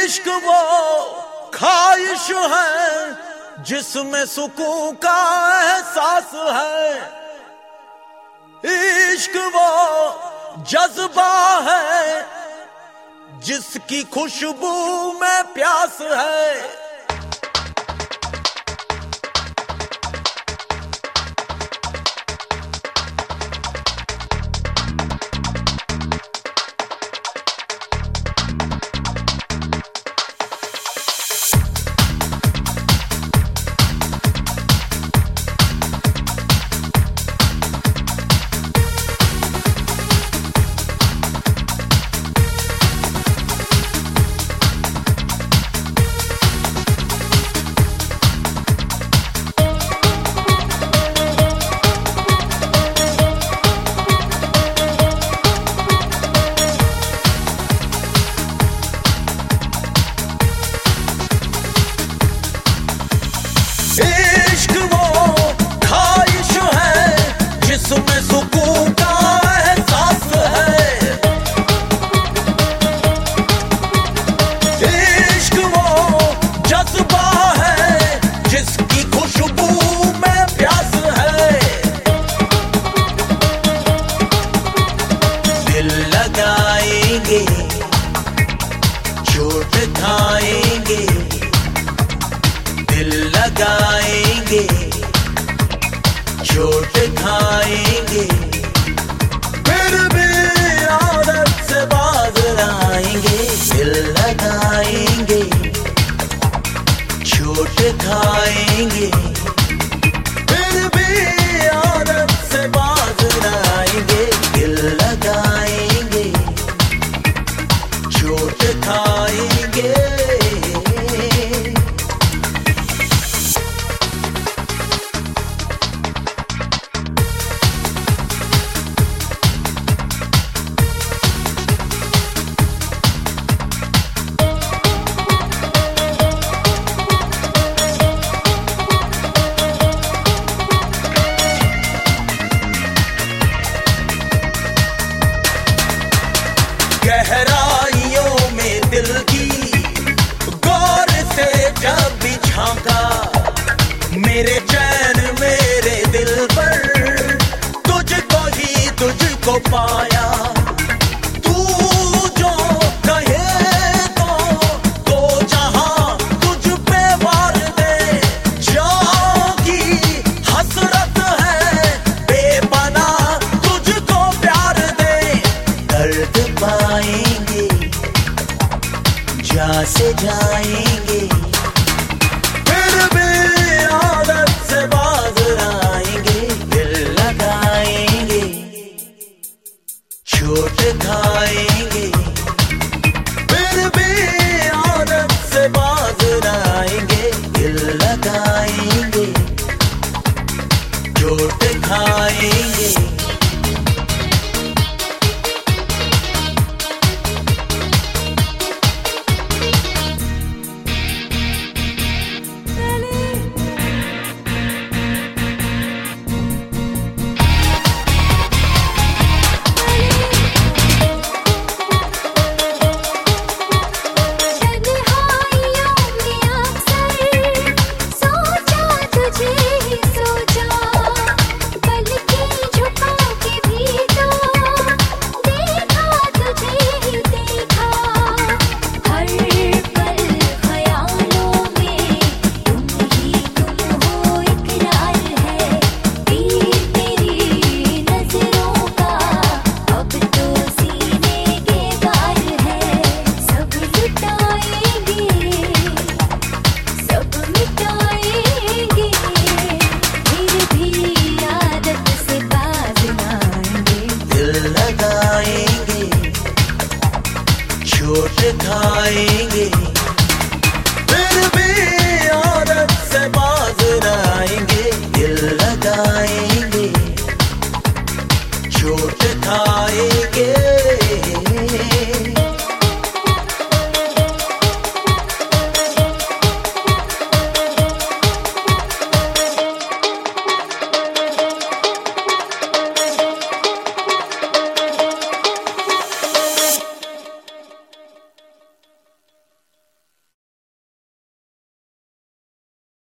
इश्क वो ख्वाहिश है जिसमें सुकून का एहसास है। इश्क वो जज्बा है जिसकी खुशबू में प्यास है। इश्क वो ख्वाहिश है जिसमें सुकून का एहसास है। इश्क वो जज्बा है जिसकी खुशबू में प्यास है। दिल लगाएंगे चोट खाएंगे, दिल लगाएंगे चोट खाएंगे, फिर भी आदत से बाज आएंगे। दिल लगाएंगे चोट खाएंगे, फिर भी आदत से बाज आएंगे। दिल लगाएंगे चोट खाएंगे। गहराइयों में दिल की गौर से जब भी झांका, मेरे चैन मेरे दिल पर तुझको पाया। तू जो कहे तो जहां तुझ पे वार दे, जागी हसरत है बेपनाह तुझको प्यार दे। दर्द पाएंगे जा से जाएंगे, फिर भी आदत से बाज आएंगे। दिल लगाएंगे चोट खाएंगे, फिर भी आदत से बाज आएंगे। दिल लगाएंगे चोट खाएंगे। चोट खाएंगे।